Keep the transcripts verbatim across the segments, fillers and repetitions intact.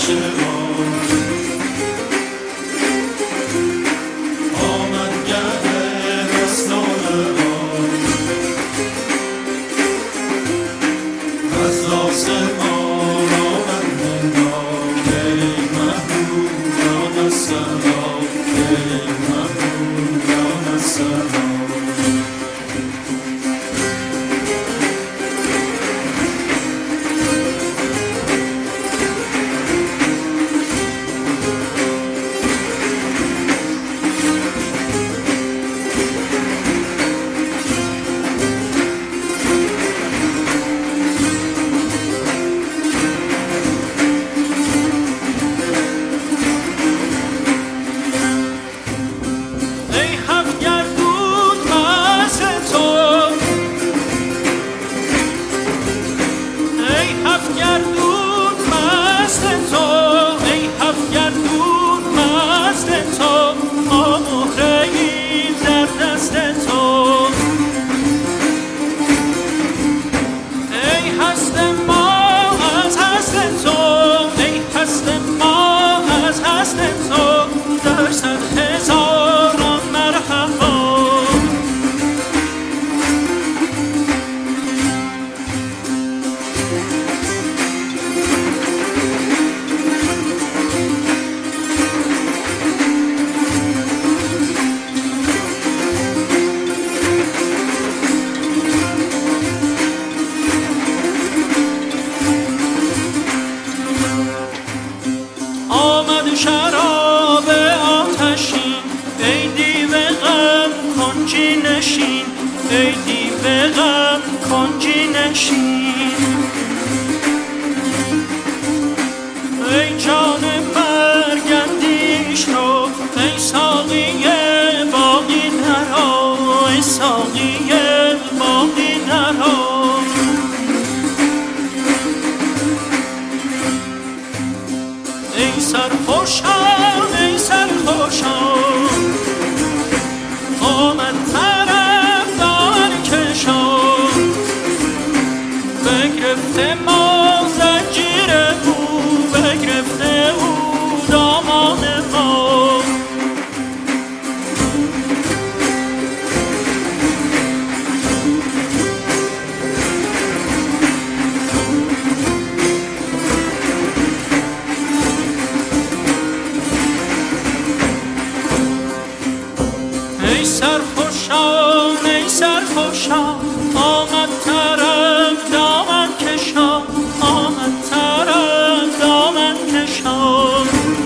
شراب آتشین ای دیو غم کنجی نشین، ای دیو غم کنجی نشین. ای جان مرگ اندیش رو، ای ساقی باقی نرا، ای ساقی باقی نرا. ای سرخوشان ای سرخوشان آمد طرفدار کشان، بگرفته ما زنجیر او، بگرفته او دامان ما. ای سرخوشان ای سرخوشان آمد طرف دامن کشان، آمد طرف دامن کشان.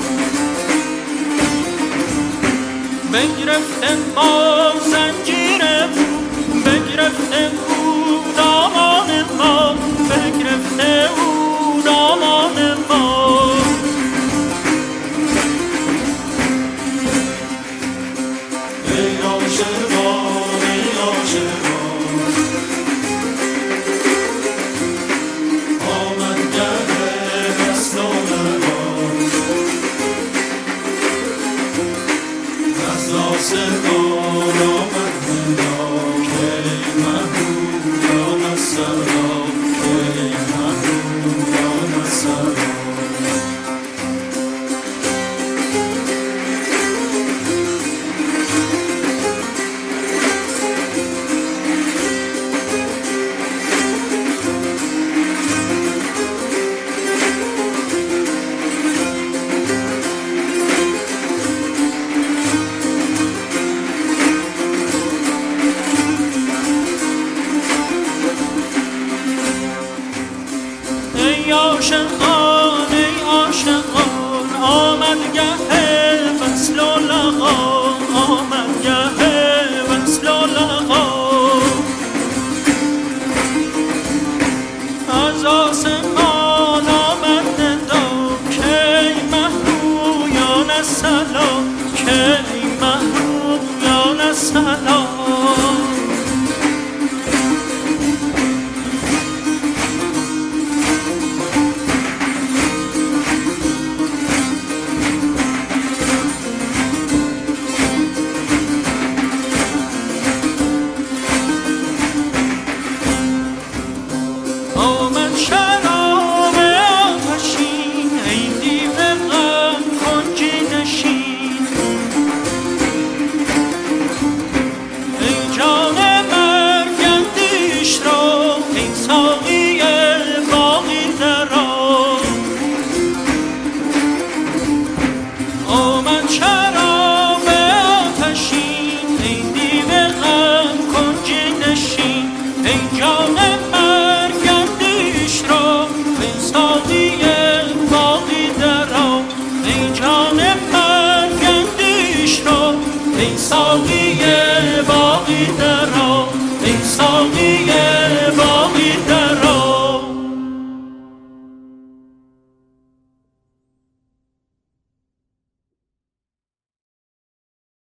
بگرفته ما زنجیر او، بگرفته او دامان ما، بگرفته او دامان ما. ای عاشقان ای عاشقان آمد گه وصل و لقا، از آسمان آمد ندا که ای محبوب یا نصرا، که ای محبوب یا نصرا. ای عاشقان ای عاشقان آمد گه وصل و لقا، آمد گه وصل و لقا. از آسمان آمد ندا که ای محبوبیان سلام، که ای محبوبیان سلام. آمد شراب آتشین ای دیو ساقی